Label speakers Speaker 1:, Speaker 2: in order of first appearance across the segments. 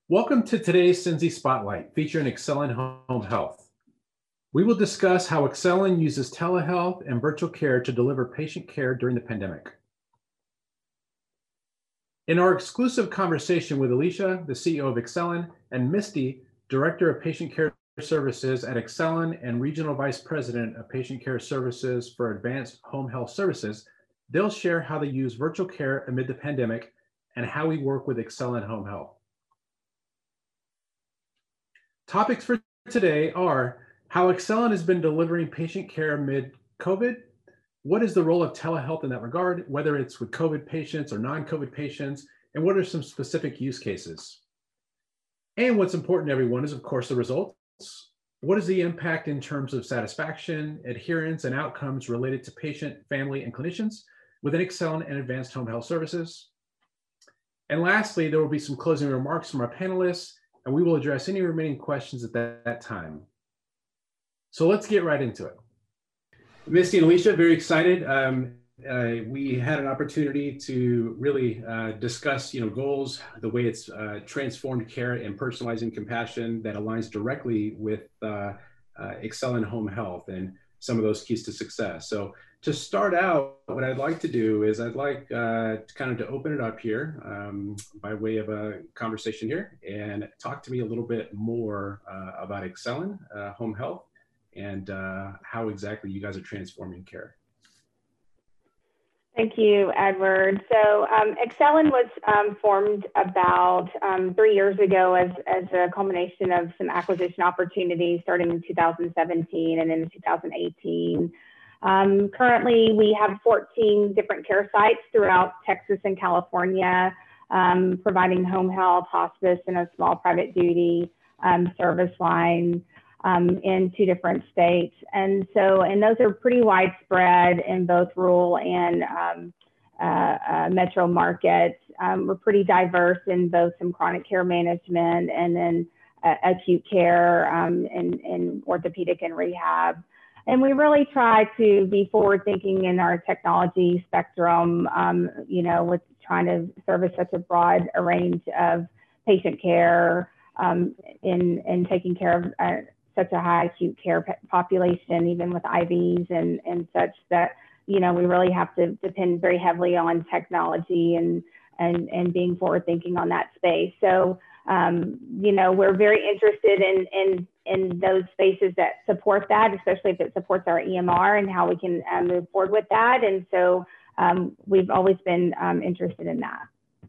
Speaker 1: Welcome to today's Cincy Spotlight featuring Excellent Home Health. We will discuss how Excellent uses telehealth and virtual care to deliver patient care during the pandemic. In our exclusive conversation with Alicia, the CEO of Excellent, and Misty, Director of Patient Care Services at Excellent and Regional Vice President of Patient Care Services for Advanced Home Health Services, they'll share how they use virtual care amid the pandemic and how we work with Excellent Home Health. Topics for today are how Excellent has been delivering patient care amid COVID. What is the role of telehealth in that regard, whether it's with COVID patients or non-COVID patients, and what are some specific use cases? And what's important to everyone is, of course, the results. What is the impact in terms of satisfaction, adherence, and outcomes related to patient, family, and clinicians within Excellent and Advanced Home Health Services? And lastly, there will be some closing remarks from our panelists, and we will address any remaining questions at that time. So let's get right into it. Misty and Alicia, very excited. We had an opportunity to really discuss, goals, the way it's transformed care and personalizing compassion that aligns directly with Excellent Home Health and some of those keys to success. So to start out, what I'd like to do is I'd like to open it up here by way of a conversation here and talk to me a little bit more about Excellent Home Health and how exactly you guys are transforming care.
Speaker 2: Thank you, Edward. So Excellent was formed about 3 years ago as a culmination of some acquisition opportunities starting in 2017 and in 2018. Currently, we have 14 different care sites throughout Texas and California, providing home health, hospice, and a small private duty service line in 2 different states. And those are pretty widespread in both rural and metro markets. We're pretty diverse in both some chronic care management and then acute care and orthopedic and rehab. And we really try to be forward thinking in our technology spectrum, with trying to service such a broad range of patient care in taking care of such a high acute care population, even with IVs and such that, we really have to depend very heavily on technology and being forward thinking on that space. So, we're very interested in those spaces that support that, especially if it supports our EMR and how we can move forward with that. And so we've always been interested in that.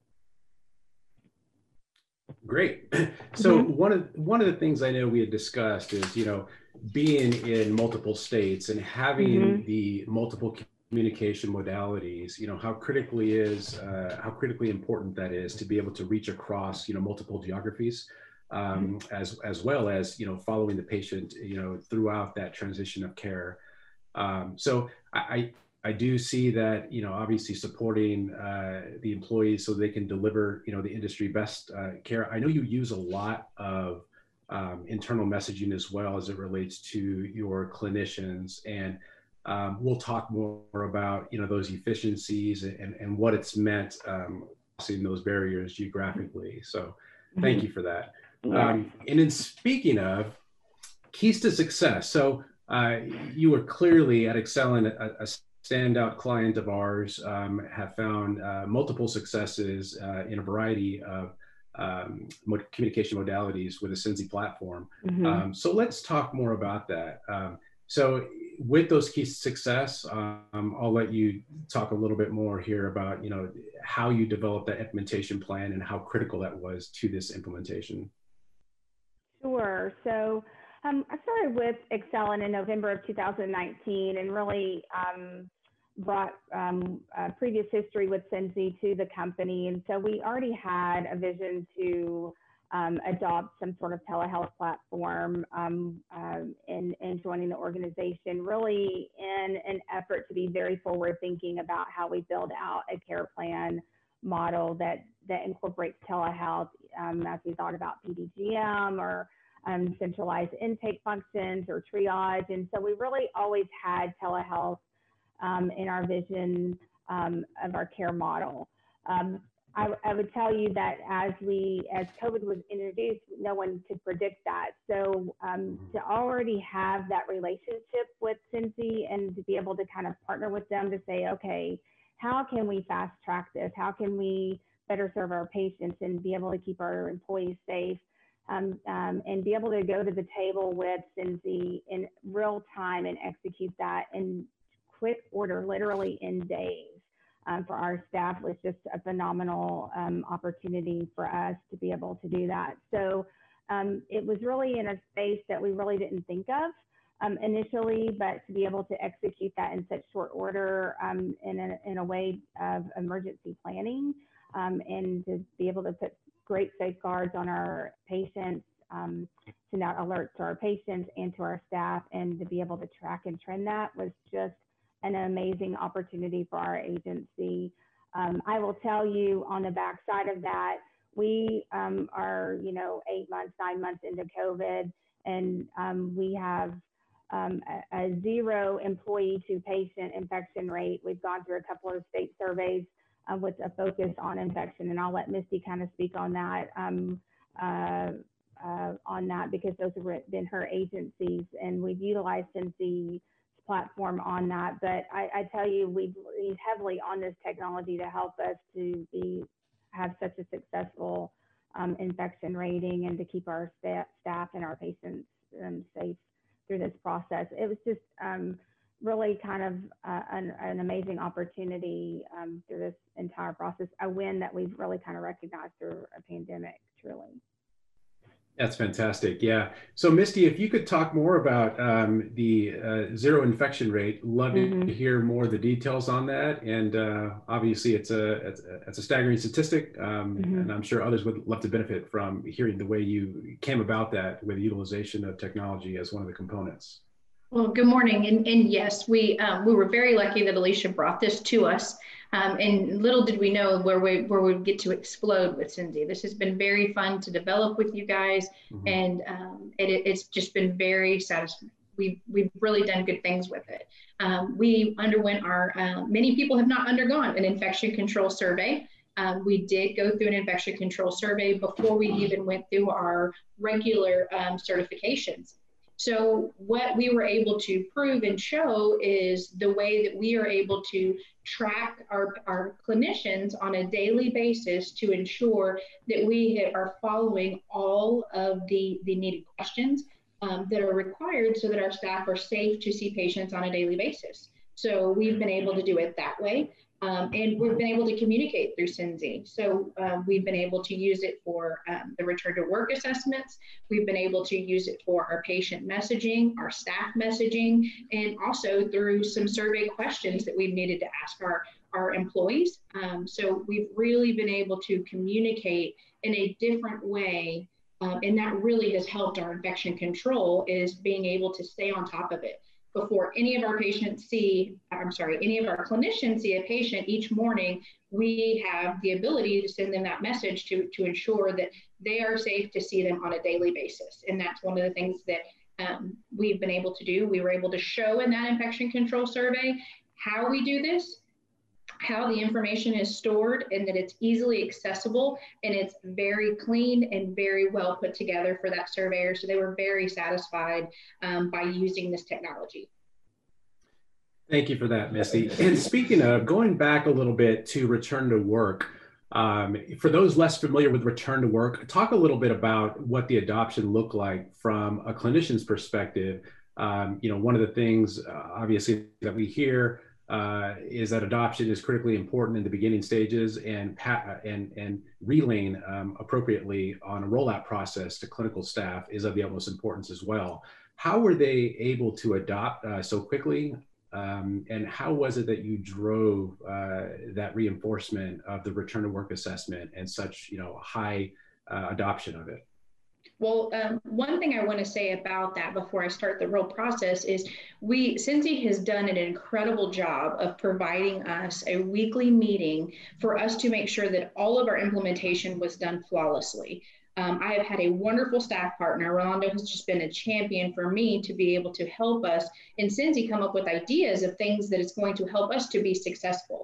Speaker 1: Great. So one of the things I know we had discussed is, being in multiple states and having the multiple communication modalities, how critically important that is to be able to reach across, multiple geographies, as well as, following the patient, throughout that transition of care. So I do see that, obviously supporting the employees so they can deliver, the industry best care. I know you use a lot of internal messaging as well as it relates to your clinicians, and we'll talk more about, those efficiencies and what it's meant crossing those barriers geographically. So thank you for that. And in speaking of keys to success, so you were clearly at Excellent a standout client of ours, have found multiple successes in a variety of communication modalities with the Cincy platform. So let's talk more about that. So with those keys to success, I'll let you talk a little bit more here about, how you developed that implementation plan and how critical that was to this implementation.
Speaker 2: Sure. So I started with Excellent in November of 2019 and really brought previous history with Cincy to the company. And so we already had a vision to adopt some sort of telehealth platform in joining the organization, really in an effort to be very forward thinking about how we build out a care plan model that incorporates telehealth as we thought about PDGM or centralized intake functions or triage. And so we really always had telehealth in our vision of our care model. I would tell you that as COVID was introduced, no one could predict that. So to already have that relationship with Cincy and to be able to kind of partner with them to say, okay, how can we fast track this? How can we better serve our patients and be able to keep our employees safe? And be able to go to the table with Cincy in real time and execute that in quick order, literally in days. For our staff was just a phenomenal opportunity for us to be able to do that. So it was really in a space that we really didn't think of initially, but to be able to execute that in such short order in a way of emergency planning and to be able to put great safeguards on our patients, send out alerts to our patients and to our staff, and to be able to track and trend that was just an amazing opportunity for our agency. I will tell you on the backside of that, we are, 8 months, 9 months into COVID, and we have a 0 employee to patient infection rate. We've gone through a couple of state surveys with a focus on infection, and I'll let Misty kind of speak on that because those have been her agencies, and we've utilized Cincy platform on that. But I tell you, we lean heavily on this technology to help us to have such a successful infection rating and to keep our staff and our patients safe through this process. It was just really kind of an amazing opportunity through this entire process, a win that we've really kind of recognized through a pandemic, truly.
Speaker 1: That's fantastic. Yeah. So Misty, if you could talk more about the 0 infection rate, love to hear more of the details on that. And obviously it's a staggering statistic. And I'm sure others would love to benefit from hearing the way you came about that with utilization of technology as one of the components.
Speaker 3: Well, good morning. And yes, we were very lucky that Alicia brought this to us. And little did we know where we would get to explode with Cincy. This has been very fun to develop with you guys, and it's just been very satisfying. We've really done good things with it. We underwent many people have not undergone an infection control survey. We did go through an infection control survey before we even went through our regular certifications. So what we were able to prove and show is the way that we are able to track our clinicians on a daily basis to ensure that we are following all of the needed questions that are required so that our staff are safe to see patients on a daily basis. So we've been able to do it that way. And we've been able to communicate through Cincy. So we've been able to use it for the return to work assessments. We've been able to use it for our patient messaging, our staff messaging, and also through some survey questions that we've needed to ask our employees. So we've really been able to communicate in a different way. And that really has helped our infection control, is being able to stay on top of it. Before any of our clinicians see a patient each morning, we have the ability to send them that message to ensure that they are safe to see them on a daily basis. And that's one of the things that we've been able to do. We were able to show in that infection control survey how we do this, how the information is stored, and that it's easily accessible, and it's very clean and very well put together for that surveyor. So they were very satisfied by using this technology.
Speaker 1: Thank you for that, Misty. And speaking of, going back a little bit to return to work, for those less familiar with return to work, talk a little bit about what the adoption looked like from a clinician's perspective. One of the things, obviously, that we hear is that adoption is critically important in the beginning stages, and relaying appropriately on a rollout process to clinical staff is of the utmost importance as well. How were they able to adopt so quickly? And how was it that you drove that reinforcement of the return to work assessment and such, high adoption of it?
Speaker 3: Well, one thing I want to say about that before I start the real process is Cincy has done an incredible job of providing us a weekly meeting for us to make sure that all of our implementation was done flawlessly. I have had a wonderful staff partner. Rolando has just been a champion for me to be able to help us in Cincy come up with ideas of things that is going to help us to be successful.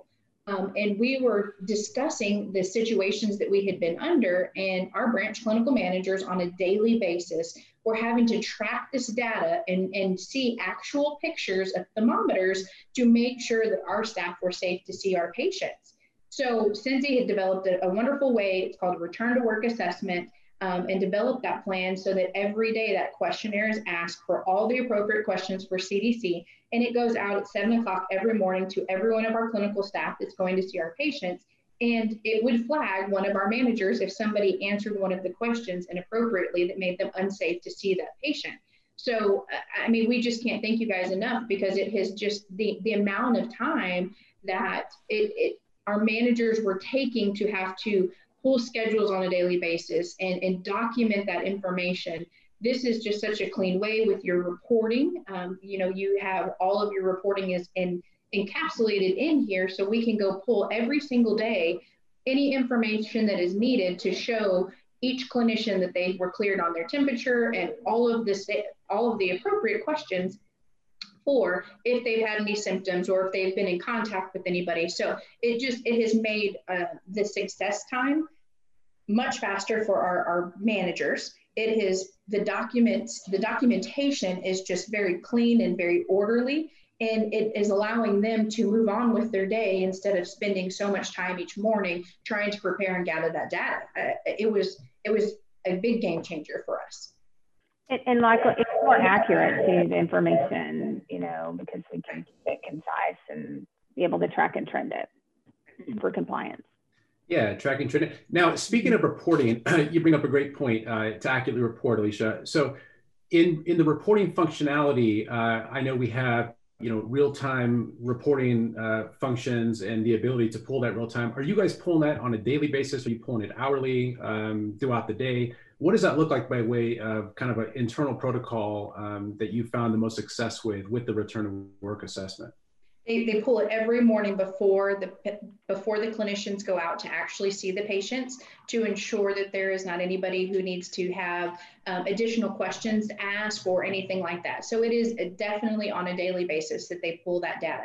Speaker 3: And we were discussing the situations that we had been under, and our branch clinical managers on a daily basis were having to track this data and see actual pictures of thermometers to make sure that our staff were safe to see our patients. So Cindy had developed a wonderful way, it's called a return to work assessment, and developed that plan so that every day that questionnaire is asked for all the appropriate questions for CDC, and it goes out at 7 o'clock every morning to every one of our clinical staff that's going to see our patients. And it would flag one of our managers if somebody answered one of the questions inappropriately that made them unsafe to see that patient. So, I mean, we just can't thank you guys enough, because it has just the amount of time that our managers were taking to have to pull schedules on a daily basis and document that information. This is just such a clean way with your reporting. You know, you have all of your reporting is encapsulated in here, so we can go pull every single day any information that is needed to show each clinician that they were cleared on their temperature and all of the appropriate questions for if they've had any symptoms or if they've been in contact with anybody. So it has made the success time much faster for our managers. It is the documentation is just very clean and very orderly, and it is allowing them to move on with their day instead of spending so much time each morning trying to prepare and gather that data. It was a big game changer for us.
Speaker 2: And like, it's more accurate to the information, you know, because we can keep it concise and be able to track and trend it for compliance.
Speaker 1: Yeah, tracking trend. Now, speaking of reporting, you bring up a great point to accurately report, Alicia. So in the reporting functionality, I know we have, you know, real-time reporting functions and the ability to pull that real time. Are you guys pulling that on a daily basis? Are you pulling it hourly throughout the day? What does that look like by way of kind of an internal protocol that you found the most success with the return to work assessment?
Speaker 3: They pull it every morning before the clinicians go out to actually see the patients, to ensure that there is not anybody who needs to have additional questions to ask or anything like that. So it is definitely on a daily basis that they pull that data.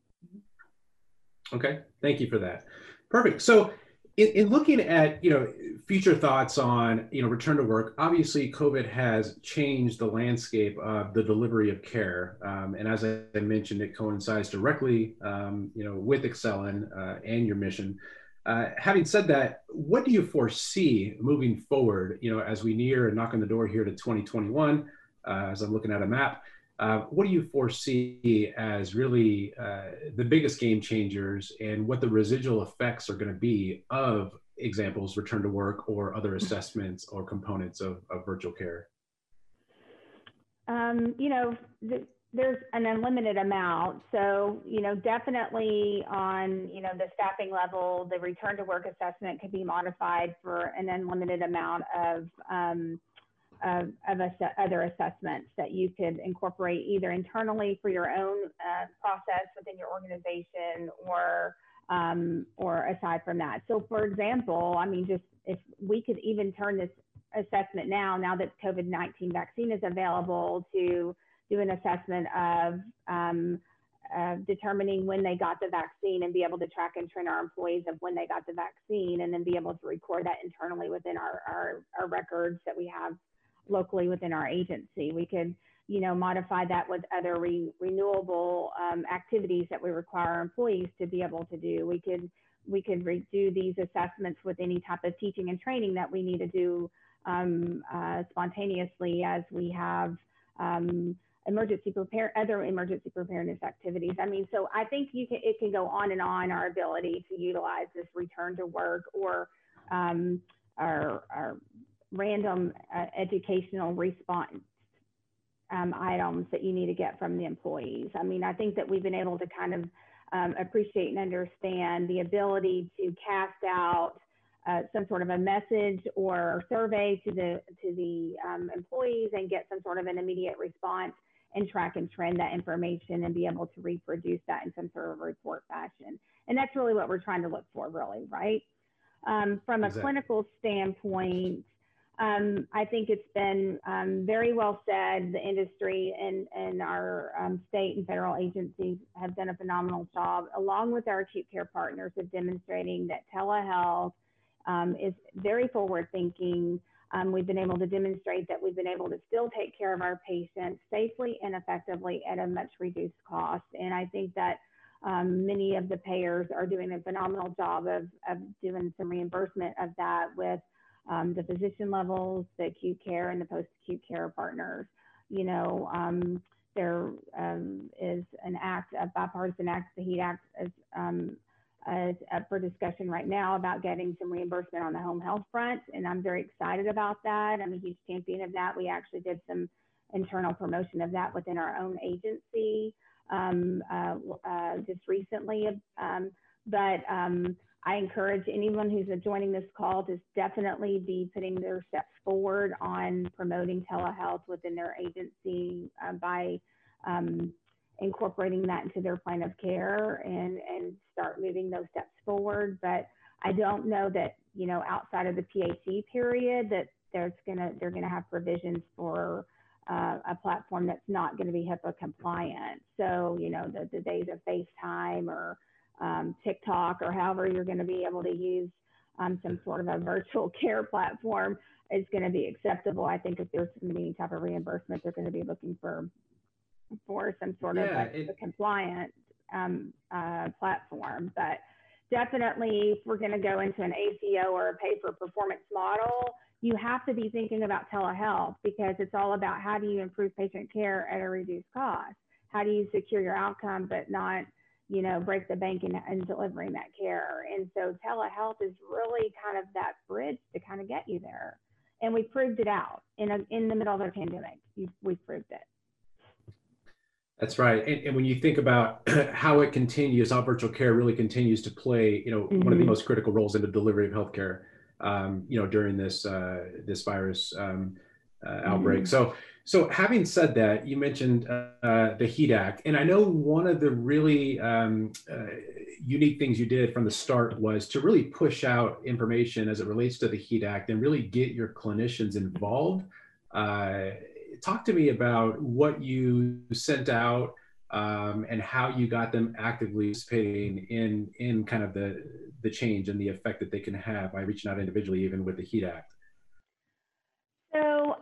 Speaker 1: Okay, thank you for that. Perfect. So in looking at, you know, future thoughts on, you know, return to work, obviously COVID has changed the landscape of the delivery of care. And as I mentioned, it coincides directly, you know, with Excelon and your mission. Having said that, what do you foresee moving forward, you know, as we near and knock on the door here to 2021, as I'm looking at a map? What do you foresee as really the biggest game changers, and what the residual effects are going to be of examples, return to work or other assessments or components of virtual care?
Speaker 2: You know, there's an unlimited amount. So, you know, definitely on, you know, the staffing level, the return to work assessment could be modified for an unlimited amount of other assessments that you could incorporate either internally for your own process within your organization, or aside from that. So for example, I mean, just if we could even turn this assessment now that COVID-19 vaccine is available, to do an assessment of determining when they got the vaccine and be able to track and train our employees of when they got the vaccine, and then be able to record that internally within our records that we have locally within our agency. We could, you know, modify that with other renewable activities that we require our employees to be able to do. We could redo these assessments with any type of teaching and training that we need to do spontaneously, as we have other emergency preparedness activities. I mean, so I think it can go on and on, our ability to utilize this return to work, or our random educational response items that you need to get from the employees. I mean, I think that we've been able to kind of appreciate and understand the ability to cast out some sort of a message or survey to the employees and get some sort of an immediate response, and track and trend that information and be able to reproduce that in some sort of report fashion. And that's really what we're trying to look for, really, right? From a clinical standpoint, I think it's been very well said. The industry and our state and federal agencies have done a phenomenal job, along with our acute care partners, of demonstrating that telehealth is very forward thinking. We've been able to demonstrate that we've been able to still take care of our patients safely and effectively at a much reduced cost. And I think that many of the payers are doing a phenomenal job of doing some reimbursement of that with the physician levels, the acute care, and the post-acute care partners. You know, there is an act, a bipartisan act, the HEAT Act, is up for discussion right now about getting some reimbursement on the home health front, and I'm very excited about that. I'm a huge champion of that. We actually did some internal promotion of that within our own agency just recently. I encourage anyone who's joining this call to definitely be putting their steps forward on promoting telehealth within their agency by incorporating that into their plan of care and start moving those steps forward. But I don't know that, you know, outside of the PHE period, that they're gonna have provisions for a platform that's not going to be HIPAA compliant. So, you know, the days of FaceTime or TikTok, or however you're going to be able to use some sort of a virtual care platform, is going to be acceptable. I think if there's any type of reimbursement, they're going to be looking for some sort of a compliant platform. But definitely, if we're going to go into an ACO or a pay for performance model, you have to be thinking about telehealth, because it's all about how do you improve patient care at a reduced cost? How do you secure your outcome but not, you know, break the bank in delivering that care? And so telehealth is really kind of that bridge to kind of get you there. And we proved it out in the middle of a pandemic. We proved it.
Speaker 1: That's right. And when you think about how it continues, how virtual care really continues to play, you know, one of the most critical roles in the delivery of healthcare, you know, during this virus outbreak. So having said that, you mentioned the HEAT Act, and I know one of the really unique things you did from the start was to really push out information as it relates to the HEAT Act and really get your clinicians involved. Talk to me about what you sent out and how you got them actively participating in kind of the change and the effect that they can have by reaching out individually, even with the HEAT Act.
Speaker 2: So,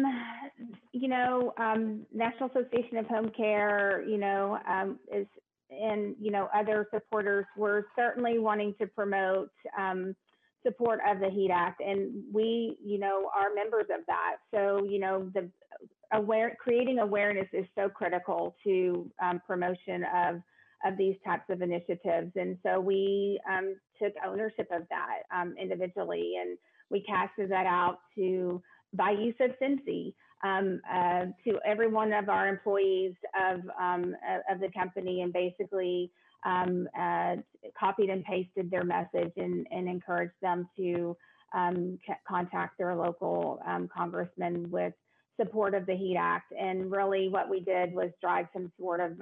Speaker 2: you know, National Association of Home Care, you know, and, you know, other supporters were certainly wanting to promote support of the HEAT Act. And we, you know, are members of that. So, you know, creating awareness is so critical to promotion of these types of initiatives. And so we took ownership of that individually, and we casted that out by use of Cincy to every one of our employees of the company, and basically copied and pasted their message and encouraged them to contact their local congressman with support of the HEAT Act. And really what we did was drive some sort of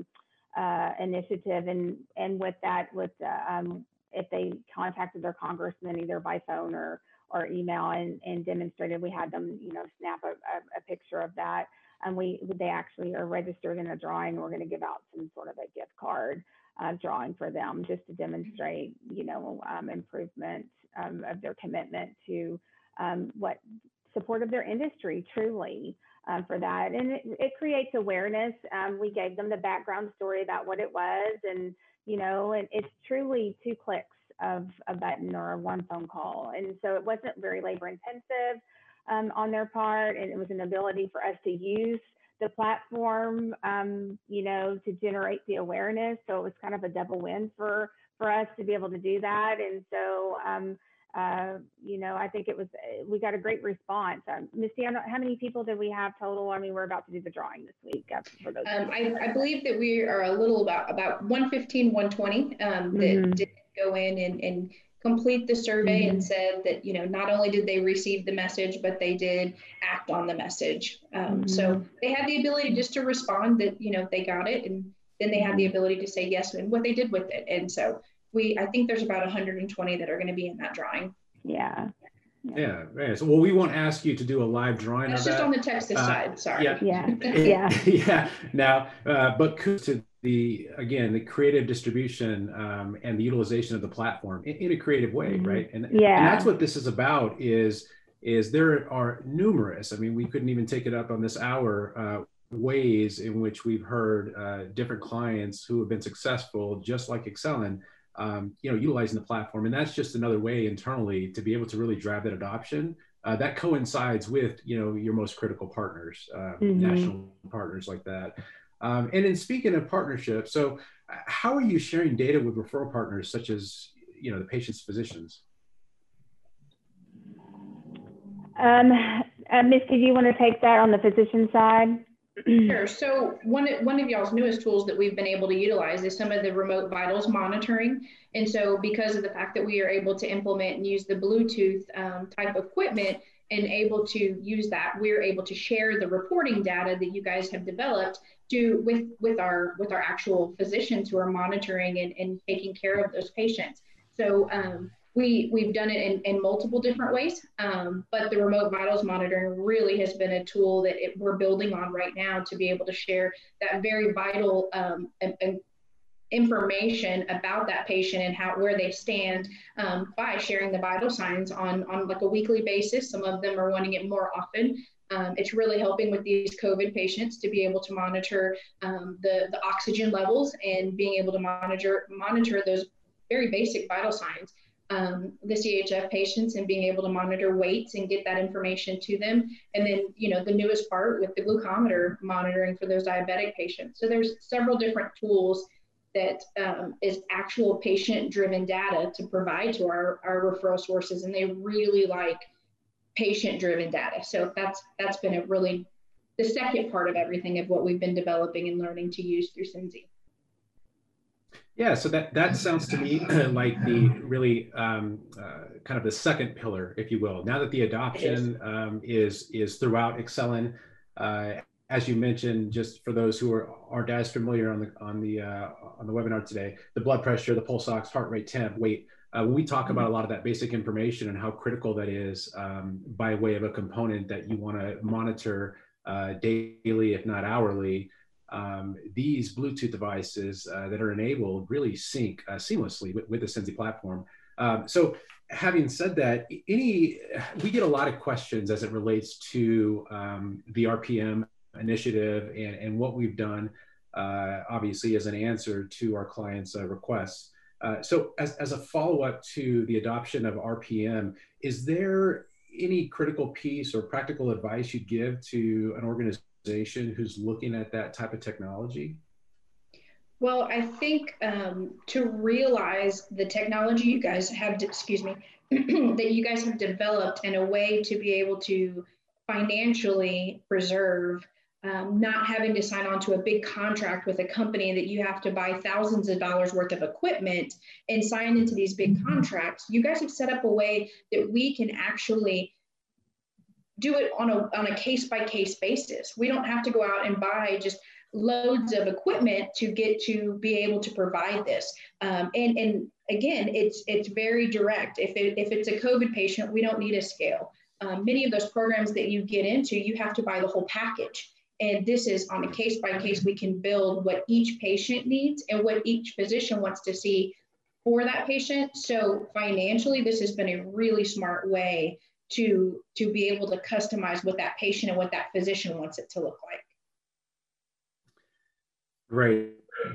Speaker 2: initiative, and with that, if they contacted their congressman either by phone or email and demonstrated, we had them, you know, snap a picture of that, and they actually are registered in a drawing. We're going to give out some sort of a gift card drawing for them, just to demonstrate, you know, improvement of their commitment to what support of their industry truly for that. And it creates awareness. We gave them the background story about what it was, and, you know, it's truly 2 clicks of a button or 1 phone call. And so it wasn't very labor intensive on their part, and it was an ability for us to use the platform, you know, to generate the awareness. So it was kind of a double win for us to be able to do that. And so, you know, I think we got a great response. Misty, I don't know, how many people did we have total? I mean, we're about to do the drawing this week for those.
Speaker 3: I believe that we are a little about 115, 120 that did go in and complete the survey and said that, you know, not only did they receive the message, but they did act on the message. So they had the ability just to respond that, you know, they got it, and then they had the ability to say yes and what they did with it. And so I think there's about 120 that are going to be in that drawing.
Speaker 2: Yeah.
Speaker 1: Yeah. So, well, we won't ask you to do a live drawing.
Speaker 3: That's
Speaker 1: of
Speaker 3: just
Speaker 1: that.
Speaker 3: on the Texas side. Sorry.
Speaker 1: Yeah. Now, but kudos to the creative distribution and the utilization of the platform in a creative way, right? And that's what this is about. Is there are numerous. I mean, we couldn't even take it up on this hour. Ways in which we've heard different clients who have been successful, just like Excelin, utilizing the platform. And that's just another way internally to be able to really drive that adoption. That coincides with, your most critical partners, national partners like that. And in speaking of partnerships, so how are you sharing data with referral partners such as, the patient's physicians?
Speaker 2: Misty, do you want to take that on the physician side?
Speaker 3: Sure. So one of y'all's newest tools that we've been able to utilize is some of the remote vitals monitoring. And so because of the fact that we are able to implement and use the Bluetooth type of equipment and able to use that, we're able to share the reporting data that you guys have developed with our actual physicians who are monitoring and taking care of those patients. So we've done it in multiple different ways, but the remote vitals monitoring really has been a tool that we're building on right now to be able to share that very vital information about that patient and where they stand by sharing the vital signs on like a weekly basis. Some of them are wanting it more often. It's really helping with these COVID patients to be able to monitor the oxygen levels and being able to monitor those very basic vital signs. The CHF patients and being able to monitor weights and get that information to them. And then, the newest part with the glucometer monitoring for those diabetic patients. So there's several different tools that is actual patient-driven data to provide to our referral sources, and they really like patient-driven data. So that's been the second part of everything of what we've been developing and learning to use through Synzi.
Speaker 1: Yeah, so that sounds to me like the really kind of the second pillar, if you will. Now that the adoption is throughout Excelin, as you mentioned, just for those who aren't as familiar on the webinar today, the blood pressure, the pulse ox, heart rate, temp, weight. When we talk about a lot of that basic information and how critical that is by way of a component that you want to monitor daily, if not hourly. These Bluetooth devices that are enabled really sync seamlessly with the Synzi platform. So having said that, we get a lot of questions as it relates to the RPM initiative and what we've done, obviously as an answer to our clients' requests. So as a follow-up to the adoption of RPM, is there any critical piece or practical advice you'd give to an organization who's looking at that type of technology?
Speaker 3: Well, I think to realize the technology you guys have, that you guys have developed in a way to be able to financially preserve, not having to sign on to a big contract with a company that you have to buy thousands of dollars worth of equipment and sign into these big contracts. You guys have set up a way that we can actually do it on a case-by-case basis. We don't have to go out and buy just loads of equipment to get to be able to provide this. And again, it's very direct. If it's a COVID patient, we don't need a scale. Many of those programs that you get into, you have to buy the whole package. And this is on a case-by-case, we can build what each patient needs and what each physician wants to see for that patient. So financially, this has been a really smart way to be able to customize what that patient and what that physician wants it to look like.
Speaker 1: Great.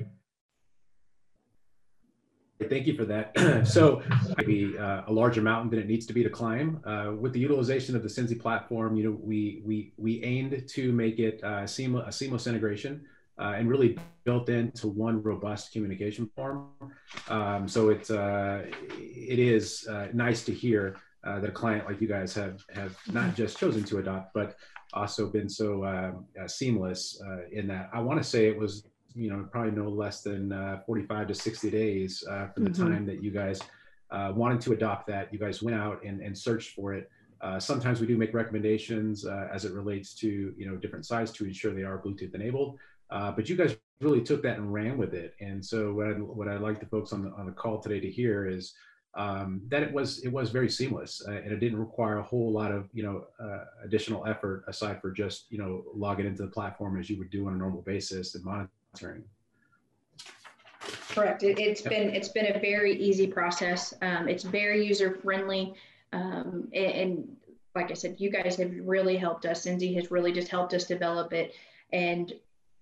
Speaker 1: Thank you for that. So maybe a larger mountain than it needs to be to climb. With the utilization of the Synzi platform, we aimed to make it a seamless integration and really built into one robust communication form. So it is nice to hear that a client like you guys have not just chosen to adopt, but also been so seamless in that. I want to say it was probably no less than 45 to 60 days from the time that you guys wanted to adopt that. You guys went out and searched for it. Sometimes we do make recommendations as it relates to different sites to ensure they are Bluetooth enabled. But you guys really took that and ran with it. And so what I'd like the folks on the call today to hear is that it was very seamless, and it didn't require a whole lot of additional effort aside for just logging into the platform as you would do on a normal basis and monitoring.
Speaker 3: Correct. It's been a very easy process. It's very user friendly, and like I said, you guys have really helped us. Cindy has really just helped us develop it, and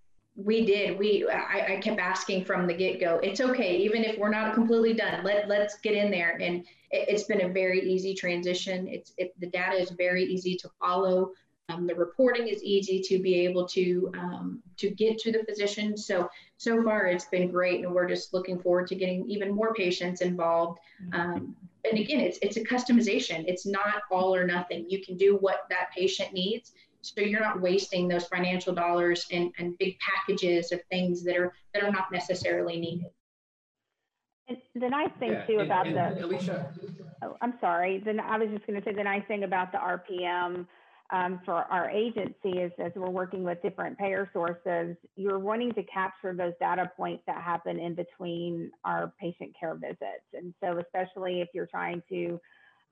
Speaker 3: I kept asking from the get-go, it's okay, even if we're not completely done, let's get in there. And it's been a very easy transition. The data is very easy to follow. The reporting is easy to be able to get to the physician. So far it's been great, and we're just looking forward to getting even more patients involved. And again, it's a customization. It's not all or nothing. You can do what that patient needs, so you're not wasting those financial dollars and big packages of things that are not necessarily needed.
Speaker 2: And the nice thing too about
Speaker 1: Alicia.
Speaker 2: Oh, I'm sorry. Then I was just going to say the nice thing about the RPM for our agency is, as we're working with different payer sources, you're wanting to capture those data points that happen in between our patient care visits. And so especially if you're trying to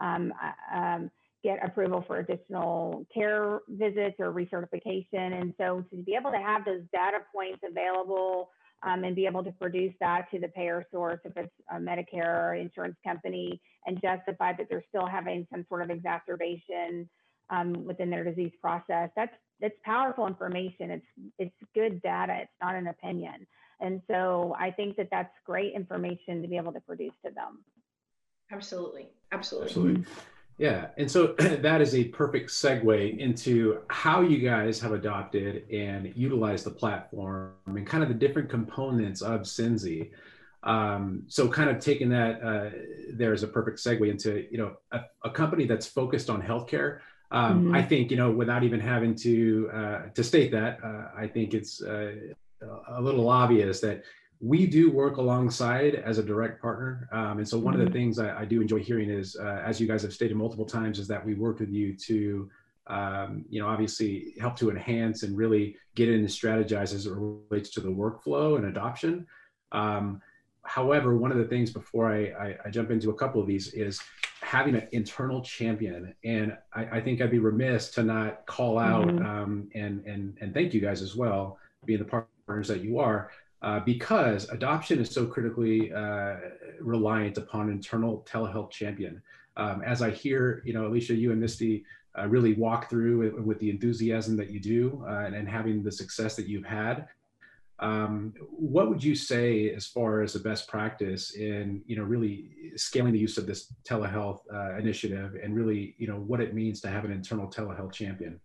Speaker 2: get approval for additional care visits or recertification. And so to be able to have those data points available and be able to produce that to the payer source, if it's a Medicare or insurance company, and justify that they're still having some sort of exacerbation within their disease process, that's powerful information. It's good data. It's not an opinion. And so I think that that's great information to be able to produce to them.
Speaker 3: Absolutely.
Speaker 1: Yeah, and so that is a perfect segue into how you guys have adopted and utilized the platform and kind of the different components of Synzi. So kind of taking that there as a perfect segue into a company that's focused on healthcare. I think without even having to state that, I think it's a little obvious that we do work alongside as a direct partner. And so one of the things I do enjoy hearing is, as you guys have stated multiple times, is that we work with you to, obviously help to enhance and really get in and strategize as it relates to the workflow and adoption. However, one of the things before I jump into a couple of these is having an internal champion. And I think I'd be remiss to not call out and thank you guys as well, being the partners that you are. Because adoption is so critically reliant upon internal telehealth champion. As I hear, Alicia, you and Misty really walk through with the enthusiasm that you do and having the success that you've had. What would you say as far as the best practice in, really scaling the use of this telehealth initiative and really, what it means to have an internal telehealth champion?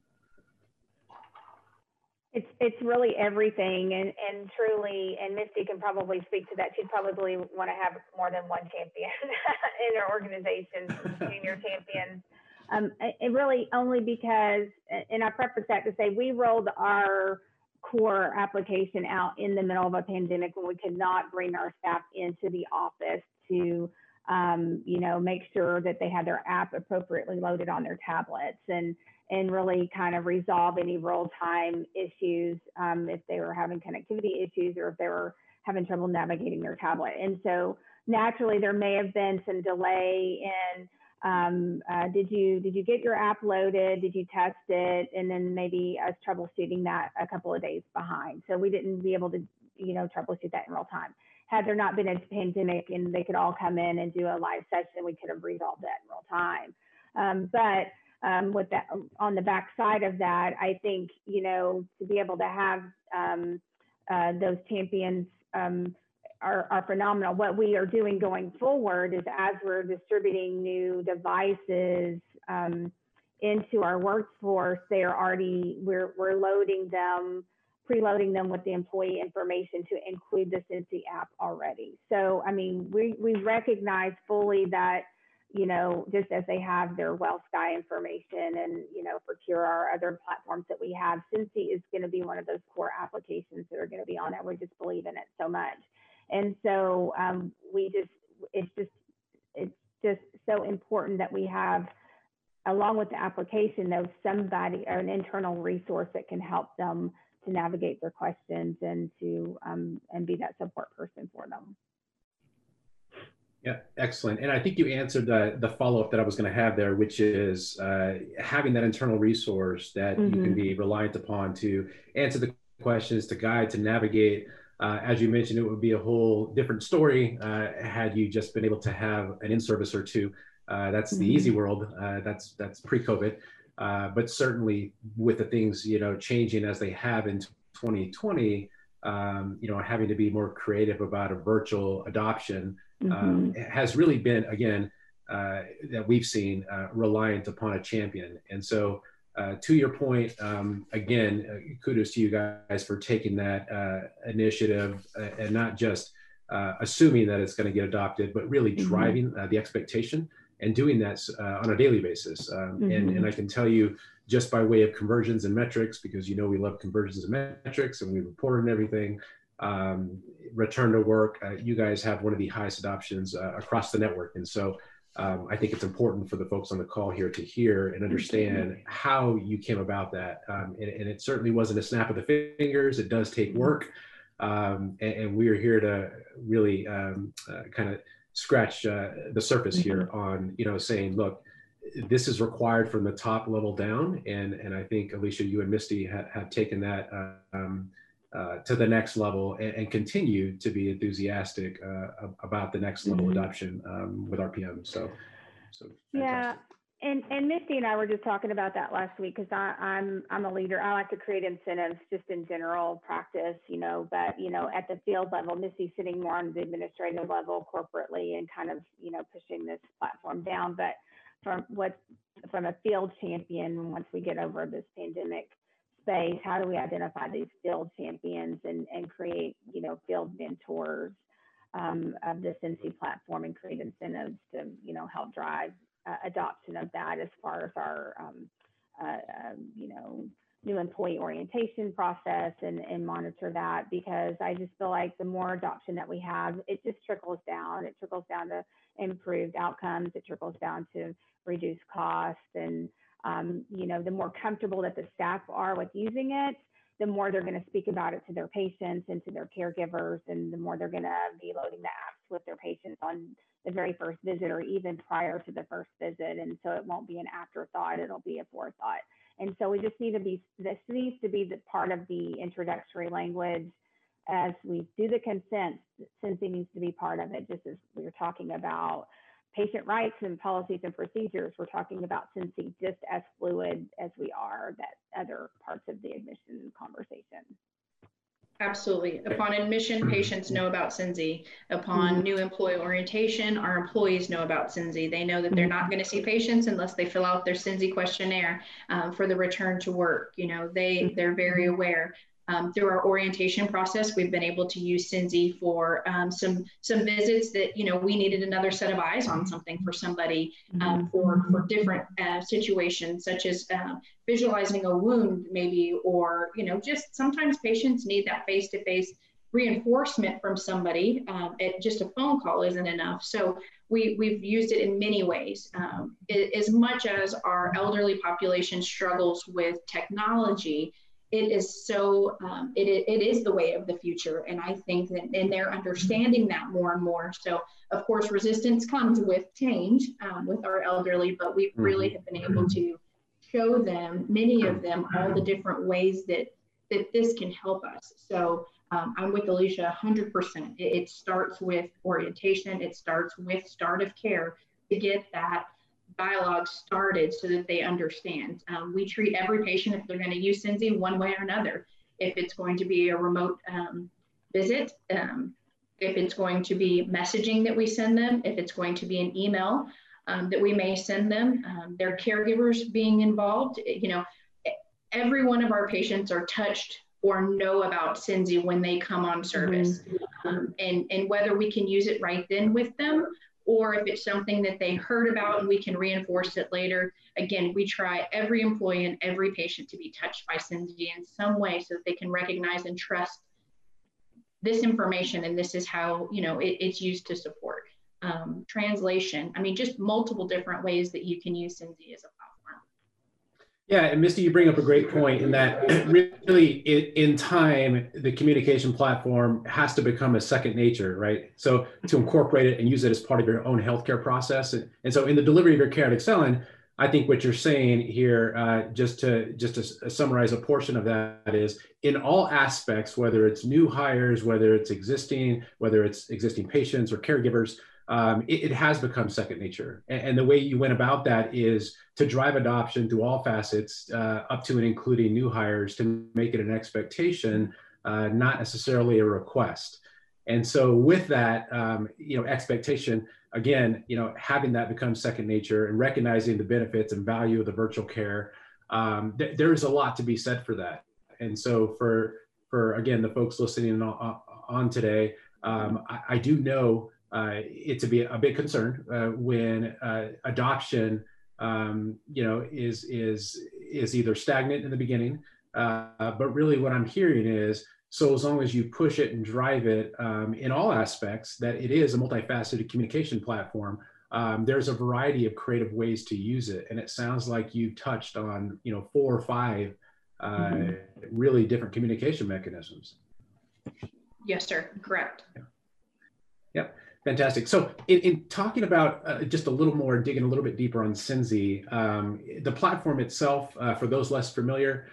Speaker 2: It's really everything, and truly, and Misty can probably speak to that. She'd probably want to have more than one champion in her organization, junior champions. It really only because, and I preface that to say, we rolled our core application out in the middle of a pandemic when we could not bring our staff into the office to, make sure that they had their app appropriately loaded on their tablets and really kind of resolve any real-time issues if they were having connectivity issues or if they were having trouble navigating their tablet. And so naturally there may have been some delay in did you get your app loaded? Did you test it? And then maybe us troubleshooting that a couple of days behind. So we didn't be able to, troubleshoot that in real time. Had there not been a pandemic and they could all come in and do a live session, we could have resolved that in real time. But with that, on the back side of that, I think, to be able to have those champions are phenomenal. What we are doing going forward is, as we're distributing new devices into our workforce, we're loading them, preloading them with the employee information to include the Synzi app already. So, we recognize fully that, just as they have their WellSky information and, Procure our other platforms that we have, Synzi is going to be one of those core applications that are going to be on it. We just believe in it so much. And so it's just so important that we have, along with the application, though, somebody or an internal resource that can help them to navigate their questions and to and be that support person for them.
Speaker 1: Yeah, excellent. And I think you answered the follow-up that I was going to have there, which is having that internal resource that you can be reliant upon to answer the questions, to guide, to navigate. As you mentioned, it would be a whole different story had you just been able to have an in-service or two. That's the easy world. That's pre-COVID. But certainly with the things, changing as they have in 2020, having to be more creative about a virtual adoption has really been, again, that we've seen reliant upon a champion. And so to your point, again, kudos to you guys for taking that initiative and not just assuming that it's going to get adopted, but really driving the expectation and doing that on a daily basis. And I can tell you, just by way of conversions and metrics, because we love conversions and metrics and we report on everything, return to work, you guys have one of the highest adoptions across the network. And so I think it's important for the folks on the call here to hear and understand how you came about that. And it certainly wasn't a snap of the fingers. It does take work. And we are here to really kind of scratch the surface here on, saying, look, this is required from the top level down. And I think, Alicia, you and Misty have taken that to the next level and continue to be enthusiastic about the next level adoption with RPM. So
Speaker 2: yeah. And Misty and I were just talking about that last week, because I'm a leader. I like to create incentives just in general practice, but, at the field level, Misty's sitting more on the administrative level corporately and kind of, pushing this platform down. But from a field champion, once we get over this pandemic space, how do we identify these field champions and create, field mentors of the Cincy platform and create incentives to, help drive adoption of that as far as our, new employee orientation process and monitor that, because I just feel like the more adoption that we have, it just trickles down. It trickles down to improved outcomes. It trickles down to reduced costs. And, the more comfortable that the staff are with using it, the more they're going to speak about it to their patients and to their caregivers, and the more they're going to be loading the apps with their patients on the very first visit or even prior to the first visit. And so it won't be an afterthought, it'll be a forethought. And so we just need to this needs to be the part of the introductory language as we do the consent. Cincy needs to be part of it, just as we were talking about patient rights and policies and procedures. We're talking about Cincy just as fluid as we are that other parts of the admission conversation.
Speaker 3: Absolutely. Upon admission, patients know about Cincy. Upon new employee orientation, our employees know about Cincy. They know that they're not going to see patients unless they fill out their Cincy questionnaire for the return to work. They're very aware. Through our orientation process, we've been able to use Cincy for some visits that, we needed another set of eyes on something for somebody for different situations, such as visualizing a wound maybe, or, just sometimes patients need that face-to-face reinforcement from somebody. Just a phone call isn't enough. So we've used it in many ways. As much as our elderly population struggles with technology, it is so, it is the way of the future. And I think that, and they're understanding that more and more. So of course, resistance comes with change with our elderly, but we really have been able to show them, many of them, all the different ways that this can help us. So I'm with Alicia 100%. It starts with orientation. It starts with start of care to get that dialogue started so that they understand. We treat every patient, if they're going to use Cincy, one way or another. If it's going to be a remote visit, if it's going to be messaging that we send them, if it's going to be an email that we may send them, their caregivers being involved. Every one of our patients are touched or know about Cincy when they come on service. And whether we can use it right then with them, or if it's something that they heard about and we can reinforce it later. Again, we try every employee and every patient to be touched by Cincy in some way so that they can recognize and trust this information, and this is how it's used to support. Translation, just multiple different ways that you can use Cincy as a platform.
Speaker 1: Yeah, and Misty, you bring up a great point in that really in time, the communication platform has to become a second nature, right? So to incorporate it and use it as part of your own healthcare process. And so in the delivery of your care at Excelon, I think what you're saying here, just to summarize a portion of that is in all aspects, whether it's new hires, whether it's existing patients or caregivers, it has become second nature. And the way you went about that is to drive adoption through all facets, up to and including new hires, to make it an expectation, not necessarily a request. And so with that, expectation, again, having that become second nature and recognizing the benefits and value of the virtual care, there's a lot to be said for that. And so for again, the folks listening on today, I do know it to be a big concern when adoption, is either stagnant in the beginning, but really what I'm hearing is, so as long as you push it and drive it in all aspects, that it is a multifaceted communication platform. There's a variety of creative ways to use it, and it sounds like you touched on 4 or 5 really different communication mechanisms.
Speaker 3: Yes, sir. Correct.
Speaker 1: Yeah. Yep. Fantastic. So in talking about just a little more, digging a little bit deeper on Synzi, the platform itself, for those less familiar,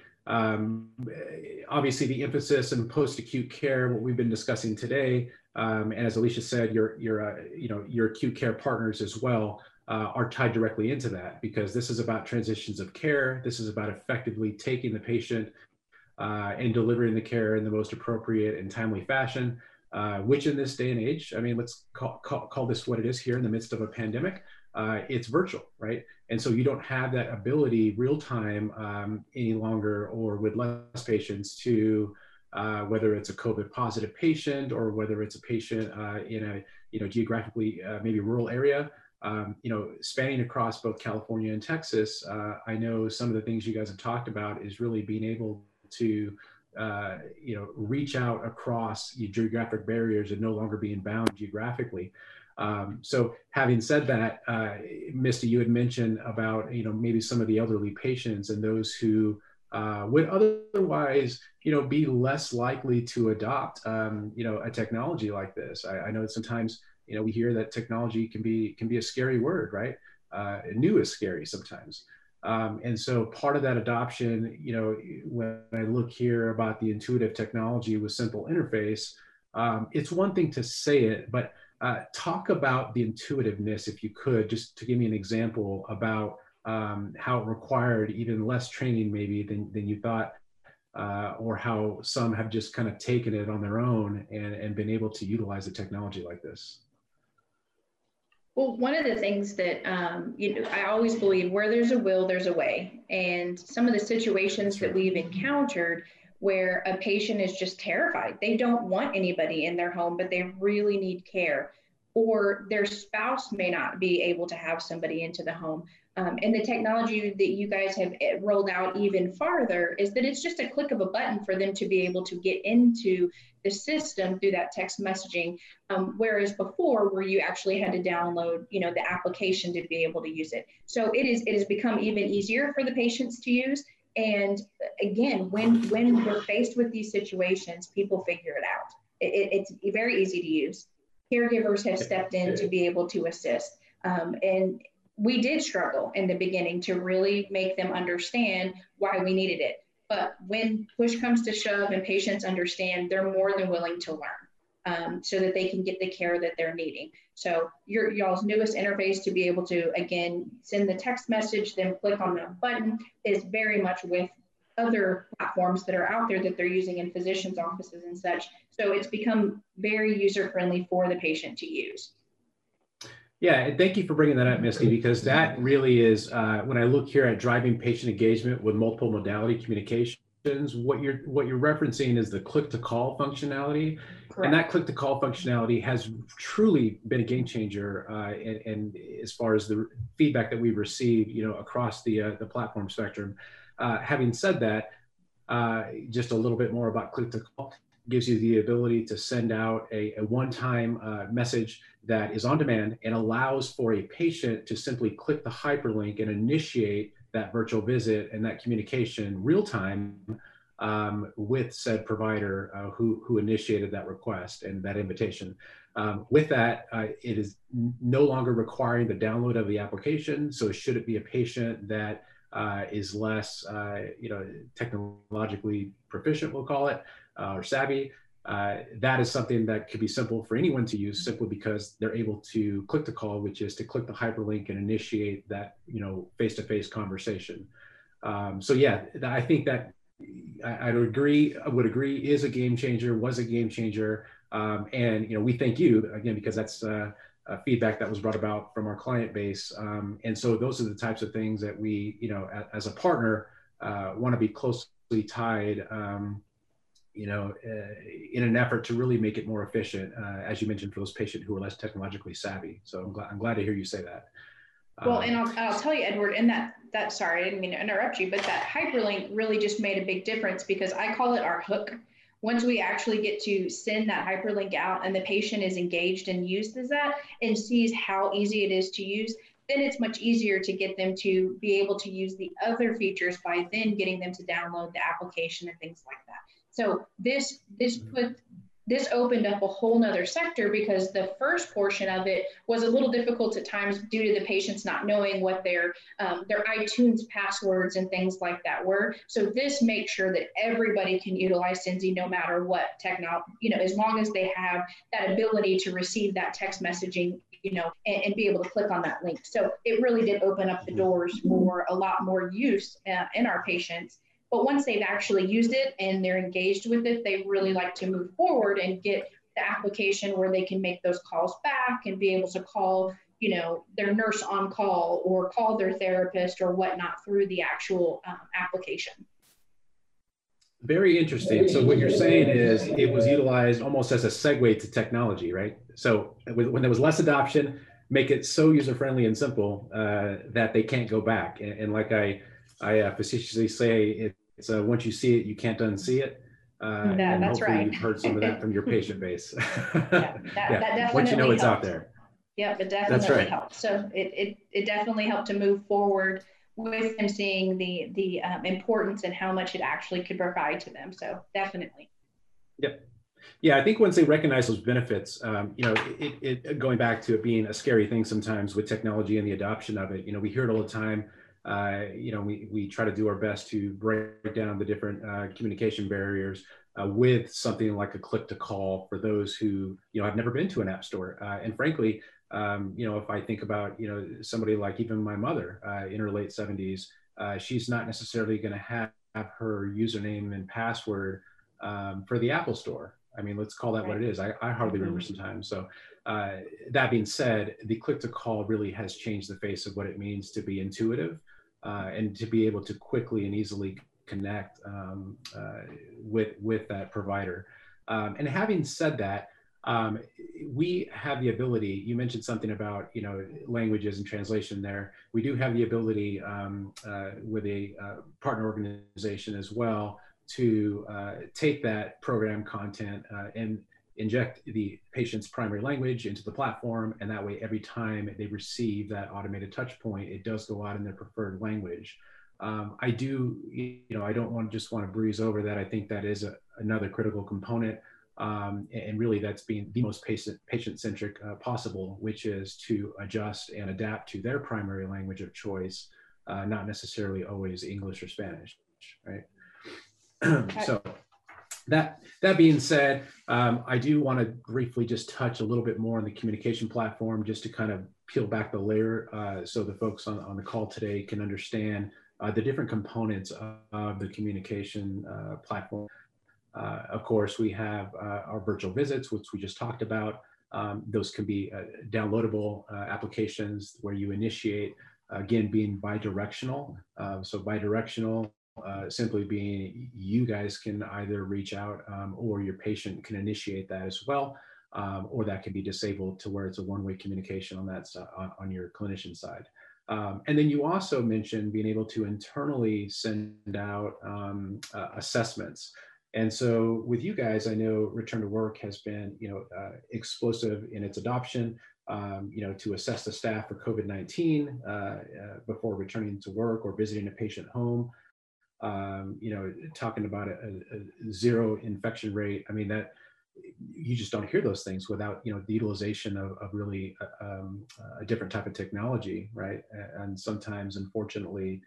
Speaker 1: obviously the emphasis in post-acute care, what we've been discussing today, and as Alicia said, your acute care partners as well are tied directly into that, because this is about transitions of care. This is about effectively taking the patient and delivering the care in the most appropriate and timely fashion. Which in this day and age, I mean, let's call this what it is here in the midst of a pandemic, it's virtual, right? And so you don't have that ability real time any longer, or with less patients, to whether it's a COVID positive patient or whether it's a patient in a geographically maybe rural area, spanning across both California and Texas. I know some of the things you guys have talked about is really being able to reach out across geographic barriers and no longer being bound geographically. So having said that, Misty, you had mentioned about, maybe some of the elderly patients and those who would otherwise, be less likely to adopt, a technology like this. I know that sometimes, we hear that technology can be a scary word, right? New is scary sometimes. And so part of that adoption, when I look here about the intuitive technology with simple interface, it's one thing to say it, but talk about the intuitiveness, if you could, just to give me an example about how it required even less training maybe than you thought, or how some have just kind of taken it on their own and been able to utilize a technology like this.
Speaker 3: Well, one of the things that, I always believe, where there's a will, there's a way. And some of the situations that we've encountered where a patient is just terrified, they don't want anybody in their home, but they really need care, or their spouse may not be able to have somebody into the home. And the technology that you guys have rolled out even farther is that it's just a click of a button for them to be able to get into the system through that text messaging. Whereas before, where you actually had to download, the application to be able to use it. So it has become even easier for the patients to use. And again, when we're faced with these situations, people figure it out. It's very easy to use. Caregivers have stepped in to be able to assist. And we did struggle in the beginning to really make them understand why we needed it. But when push comes to shove and patients understand, they're more than willing to learn so that they can get the care that they're needing. So y'all's newest interface to be able to, again, send the text message, then click on the button, is very much with other platforms that are out there that they're using in physicians' offices and such. So it's become very user-friendly for the patient to use.
Speaker 1: Yeah, and thank you for bringing that up, Misty, because that really is, when I look here at driving patient engagement with multiple modality communications, what you're referencing is the click-to-call functionality. Correct. And that click-to-call functionality has truly been a game changer, and as far as the feedback that we've received, across the platform spectrum. Having said that, just a little bit more about click-to-call. Gives you the ability to send out a one-time message that is on demand and allows for a patient to simply click the hyperlink and initiate that virtual visit and that communication real time with said provider who initiated that request and that invitation. With that, it is no longer requiring the download of the application. So should it be a patient that is less, technologically proficient, we'll call it, or savvy, that is something that could be simple for anyone to use, simply because they're able to click the call, which is to click the hyperlink and initiate that, face-to-face conversation. So yeah, I think that I would agree is a game changer, was a game changer. And we thank you again, because that's feedback that was brought about from our client base. And so those are the types of things that we, as a partner, want to be closely tied, in an effort to really make it more efficient, as you mentioned, for those patients who are less technologically savvy. So I'm glad to hear you say that.
Speaker 3: Well, and I'll tell you, Edward, and that sorry, I didn't mean to interrupt you, but that hyperlink really just made a big difference, because I call it our hook. Once we actually get to send that hyperlink out and the patient is engaged and uses that and sees how easy it is to use, then it's much easier to get them to be able to use the other features by then getting them to download the application and things like that. So this opened up a whole nother sector, because the first portion of it was a little difficult at times due to the patients not knowing what their iTunes passwords and things like that were. So this makes sure that everybody can utilize Synzi no matter what technology, as long as they have that ability to receive that text messaging, and be able to click on that link. So it really did open up the doors for a lot more use in our patients. But once they've actually used it and they're engaged with it, they really like to move forward and get the application where they can make those calls back and be able to call, their nurse on call or call their therapist or whatnot through the actual application.
Speaker 1: Very interesting. So what you're saying is it was utilized almost as a segue to technology, right? So when there was less adoption, make it so user-friendly and simple that they can't go back. And like I facetiously say, it's once you see it, you can't unsee it. And
Speaker 3: that's
Speaker 1: hopefully
Speaker 3: right.
Speaker 1: You've heard some of that from your patient base.
Speaker 3: That definitely
Speaker 1: once you know it's
Speaker 3: helped.
Speaker 1: out there.
Speaker 3: Yep, it definitely
Speaker 1: That's right.
Speaker 3: helped. So it definitely helped to move forward with them seeing the importance and how much it actually could provide to them. So definitely.
Speaker 1: Yep. Yeah, I think once they recognize those benefits, going back to it being a scary thing sometimes with technology and the adoption of it, we hear it all the time. We try to do our best to break down the different communication barriers with something like a click to call for those who, have never been to an app store. And frankly, if I think about, somebody like even my mother in her late 70s, she's not necessarily going to have her username and password for the Apple store. I mean, let's call that what it is. I hardly remember sometimes. So that being said, the click to call really has changed the face of what it means to be intuitive and to be able to quickly and easily connect with that provider. And having said that, we have the ability, you mentioned something about, languages and translation there. We do have the ability with a partner organization as well to take that program content and inject the patient's primary language into the platform. And that way, every time they receive that automated touch point, it does go out in their preferred language. I do, I don't just want to breeze over that. I think that is another critical component. And really that's being the most patient-centric possible, which is to adjust and adapt to their primary language of choice, not necessarily always English or Spanish, right? So that being said, I do want to briefly just touch a little bit more on the communication platform, just to kind of peel back the layer so the folks on the call today can understand the different components of the communication platform. Of course, we have our virtual visits, which we just talked about. Those can be downloadable applications where you initiate, again, being bidirectional. So bidirectional simply being you guys can either reach out or your patient can initiate that as well, or that can be disabled to where it's a one-way communication on that on your clinician side. And then you also mentioned being able to internally send out assessments. And so with you guys, I know Return to Work has been, explosive in its adoption. to assess the staff for COVID-19 before returning to work or visiting a patient home. Talking about a zero infection rate. I mean, that you just don't hear those things without, the utilization of really a different type of technology, right? And sometimes, unfortunately,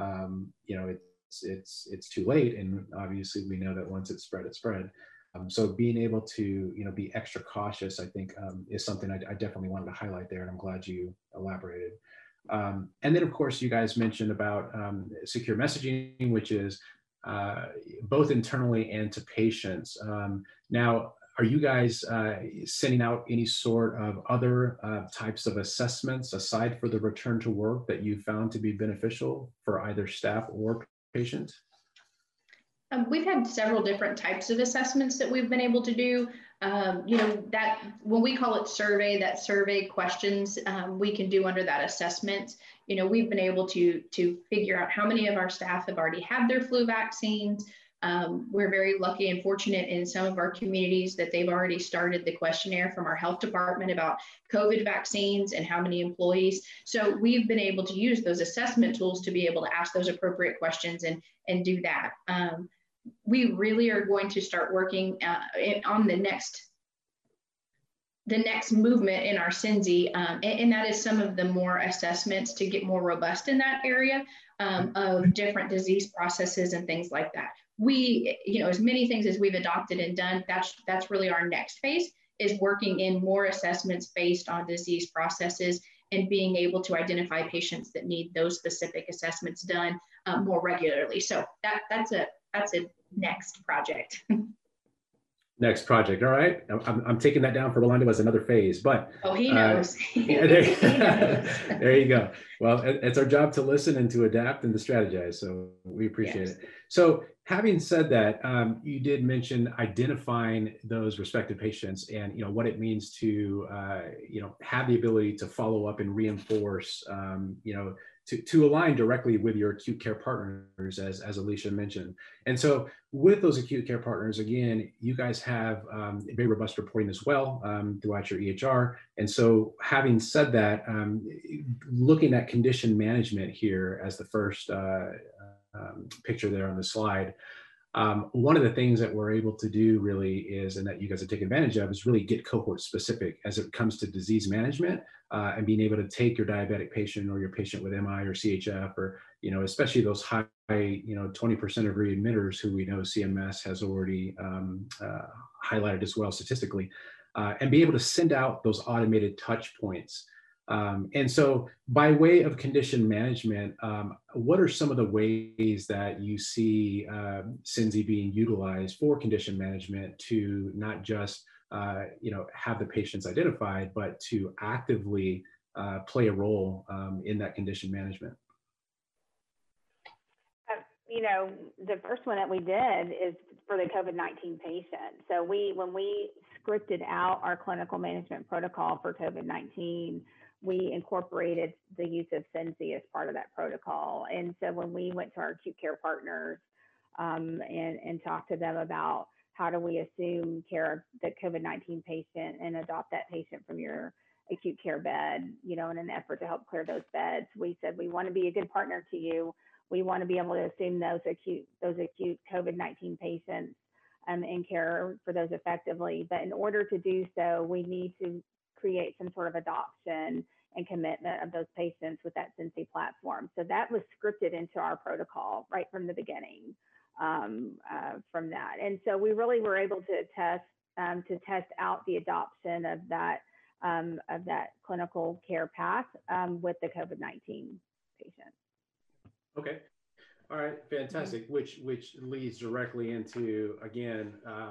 Speaker 1: it's too late. And obviously we know that once it's spread, it's spread. So being able to, be extra cautious, I think, is something I definitely wanted to highlight there. And I'm glad you elaborated. And then, of course, you guys mentioned about secure messaging, which is both internally and to patients. Now, are you guys sending out any sort of other types of assessments aside for the return to work that you found to be beneficial for either staff or patients?
Speaker 3: We've had several different types of assessments that we've been able to do. That when we call it survey, that survey questions we can do under that assessment. We've been able to figure out how many of our staff have already had their flu vaccines. We're very lucky and fortunate in some of our communities that they've already started the questionnaire from our health department about COVID vaccines and how many employees. So we've been able to use those assessment tools to be able to ask those appropriate questions and do that. We really are going to start working on the next movement in our CINSE, and that is some of the more assessments to get more robust in that area of different disease processes and things like that. We, as many things as we've adopted and done, that's really our next phase, is working in more assessments based on disease processes and being able to identify patients that need those specific assessments done more regularly. So that's a next project.
Speaker 1: Next project. All right. I'm taking that down for Rolando as another phase, but.
Speaker 3: Oh, he knows.
Speaker 1: There you go. Well, it's our job to listen and to adapt and to strategize. So we appreciate it. So having said that, you did mention identifying those respective patients and, what it means to, have the ability to follow up and reinforce, to align directly with your acute care partners, as Alicia mentioned. And so with those acute care partners, again, you guys have very robust reporting as well throughout your EHR. And so having said that, looking at condition management here as the first picture there on the slide, one of the things that we're able to do really is, and that you guys have taken advantage of, is really get cohort specific as it comes to disease management and being able to take your diabetic patient or your patient with MI or CHF, or, especially those high, 20% of readmitters who we know CMS has already highlighted as well statistically, and be able to send out those automated touch points. And so by way of condition management, what are some of the ways that you see CINSE being utilized for condition management to not just, have the patients identified, but to actively play a role in that condition management?
Speaker 2: The first one that we did is for the COVID-19 patient. So when we scripted out our clinical management protocol for COVID-19, we incorporated the use of CINSE as part of that protocol. And so when we went to our acute care partners and talked to them about how do we assume care of the COVID-19 patient and adopt that patient from your acute care bed, in an effort to help clear those beds, we said, we want to be a good partner to you. We want to be able to assume those acute COVID-19 patients and care for those effectively. But in order to do so, we need to create some sort of adoption and commitment of those patients with that CINSE platform. So that was scripted into our protocol right from the beginning from that. And so we really were able to test out the adoption of that clinical care path with the COVID-19 patient.
Speaker 1: Okay. All right. Fantastic. Which leads directly into, again,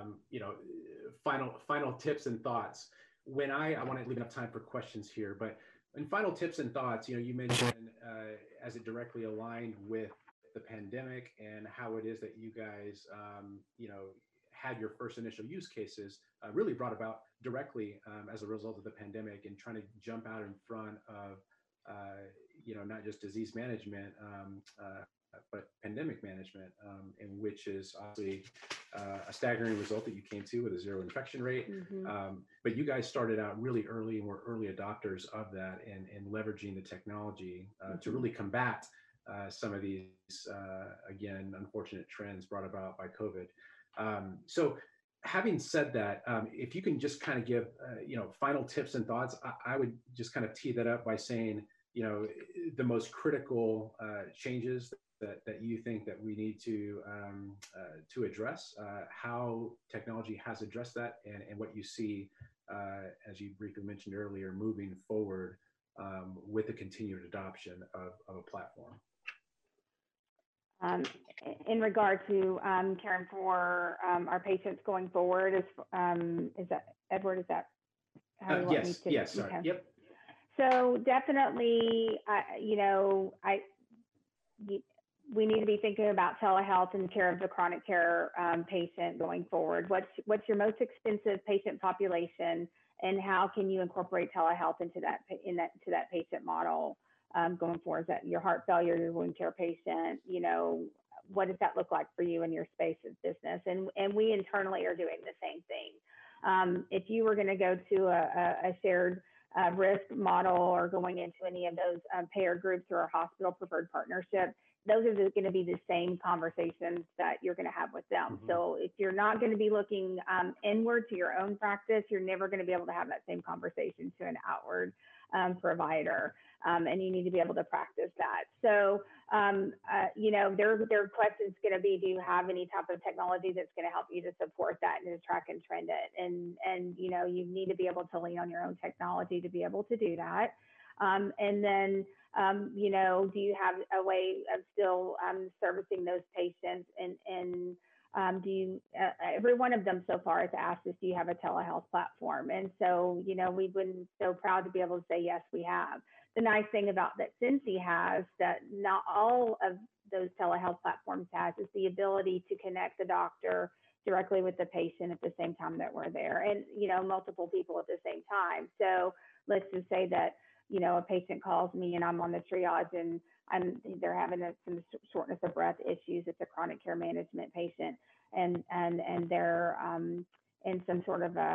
Speaker 1: final tips and thoughts. When I want to leave enough time for questions here, but in final tips and thoughts, you mentioned as it directly aligned with the pandemic and how it is that you guys, had your first initial use cases really brought about directly as a result of the pandemic, and trying to jump out in front of, not just disease management but pandemic management, in which is obviously a staggering result that you came to with a 0 infection rate. But you guys started out really early and were early adopters of that, and leveraging the technology to really combat some of these, again, unfortunate trends brought about by COVID. So having said that, if you can just kind of give, final tips and thoughts, I would just kind of tee that up by saying, the most critical changes that you think that we need to address, how technology has addressed that, and what you see, as you briefly mentioned earlier, moving forward with the continued adoption of a platform.
Speaker 2: In regard to caring for our patients going forward, is that, Edward, is that how you want me to?
Speaker 1: Yes, sorry. Okay. Yep.
Speaker 2: So definitely, we need to be thinking about telehealth and care of the chronic care patient going forward. What's your most expensive patient population, and how can you incorporate telehealth into that patient model going forward? Is that your heart failure, your wound care patient? What does that look like for you in your space of business? And we internally are doing the same thing. If you were going to go to a shared risk model, or going into any of those payer groups or hospital preferred partnerships, those are going to be the same conversations that you're going to have with them. So if you're not going to be looking inward to your own practice, you're never going to be able to have that same conversation to an outward provider. And you need to be able to practice that. So, their question's going to be, do you have any type of technology that's going to help you to support that and to track and trend it? And you need to be able to lean on your own technology to be able to do that. And then, do you have a way of still servicing those patients? And do you, every one of them so far has asked us, do you have a telehealth platform? And so, we've been so proud to be able to say, yes, we have. The nice thing about that Cincy has, that not all of those telehealth platforms has, is the ability to connect the doctor directly with the patient at the same time that we're there, and multiple people at the same time. So let's just say that a patient calls me and I'm on the triage, and they're having some shortness of breath issues. It's a chronic care management patient, and they're in some sort of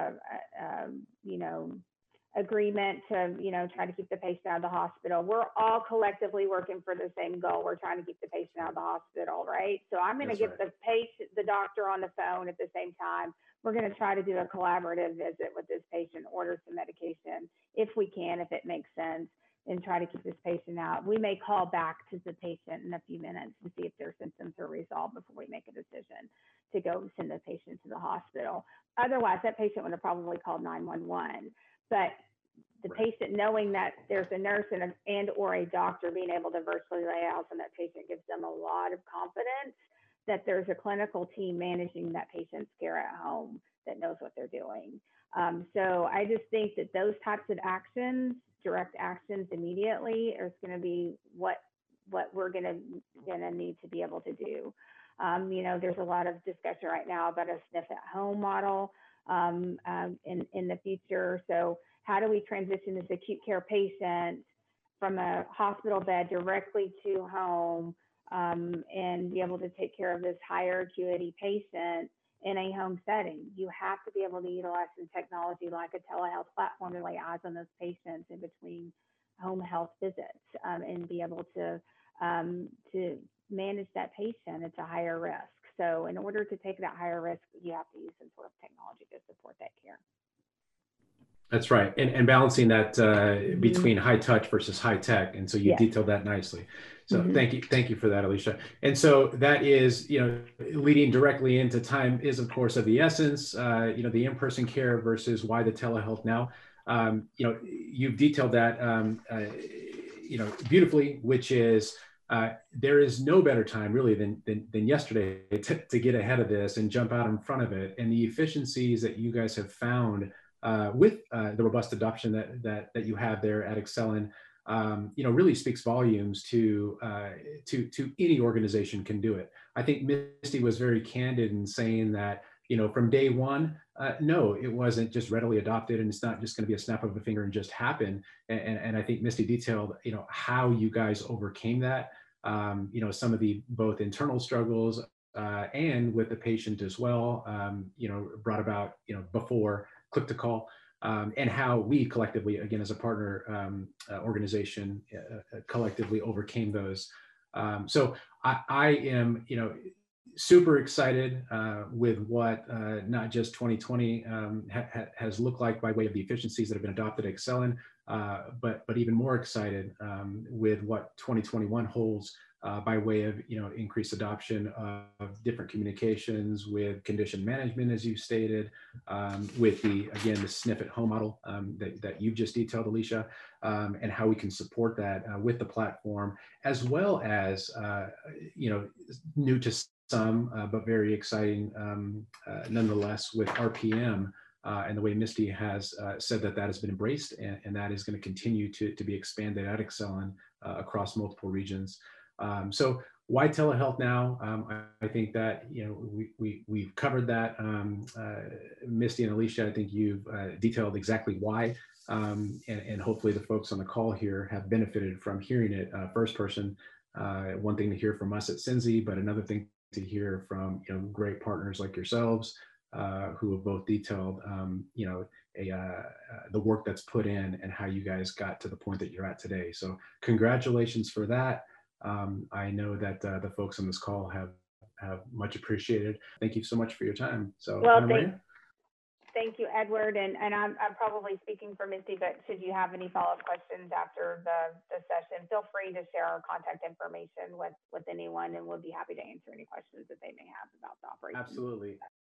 Speaker 2: agreement to try to keep the patient out of the hospital. We're all collectively working for the same goal. We're trying to keep the patient out of the hospital, right? So I'm going to get the doctor on the phone at the same time. We're going to try to do a collaborative visit with this patient, order some medication if we can, if it makes sense, and try to keep this patient out. We may call back to the patient in a few minutes to see if their symptoms are resolved before we make a decision to go send the patient to the hospital. Otherwise, that patient would have probably called 911. But the patient knowing that there's a nurse and or a doctor being able to virtually lay out on that patient gives them a lot of confidence that there's a clinical team managing that patient's care at home that knows what they're doing. So I just think that those types of actions, direct actions immediately, is going to be what we're going to need to be able to do. There's a lot of discussion right now about a SNF at home model in the future. So how do we transition this acute care patient from a hospital bed directly to home, and be able to take care of this higher acuity patient in a home setting? You have to be able to utilize some technology like a telehealth platform to lay eyes on those patients in between home health visits, and be able to manage that patient at a higher risk. So in order to take that higher risk, you have to use some sort of technology to support that care.
Speaker 1: That's right. And balancing that between high touch versus high tech. And so you detailed that nicely. So thank you for that, Alicia. And so that is, leading directly into time is, of course, of the essence, the in-person care versus why the telehealth now. You've detailed that, beautifully, which is there is no better time really than yesterday to get ahead of this and jump out in front of it. And the efficiencies that you guys have found with the robust adoption that you have there at Excelon, really speaks volumes to any organization can do it. I think Misty was very candid in saying that, from day one, no, it wasn't just readily adopted, and it's not just going to be a snap of a finger and just happen. And I think Misty detailed, how you guys overcame that. you know, some of the both internal struggles and with the patient as well, you know, brought about, you know, before click to call, and how we collectively, again, as a partner organization, collectively overcame those. So I am, you know, super excited with what not just 2020 has looked like by way of the efficiencies that have been adopted at Excelon, but even more excited with what 2021 holds by way of, you know, increased adoption of different communications with condition management, as you stated, with the, again, the SNF at home model that you've just detailed, Alicia, and how we can support that with the platform, as well as, you know, new to some, but very exciting nonetheless with RPM and the way Misty has said that has been embraced, and that is going to continue to be expanded at Excelon across multiple regions. So why telehealth now? I think that, you know, we've covered that. Misty and Alicia, I think you've detailed exactly why, and hopefully the folks on the call here have benefited from hearing it first person. One thing to hear from us at Synzi, but another thing to hear from, you know, great partners like yourselves who have both detailed, you know, the work that's put in and how you guys got to the point that you're at today. So congratulations for that. I know that the folks on this call have much appreciated. Thank you so much for your time. So,
Speaker 2: well, thank you, Edward. And I'm probably speaking for Misty, but should you have any follow-up questions after the session, feel free to share our contact information with anyone, and we'll be happy to answer any questions that they may have about the operation.
Speaker 1: Absolutely.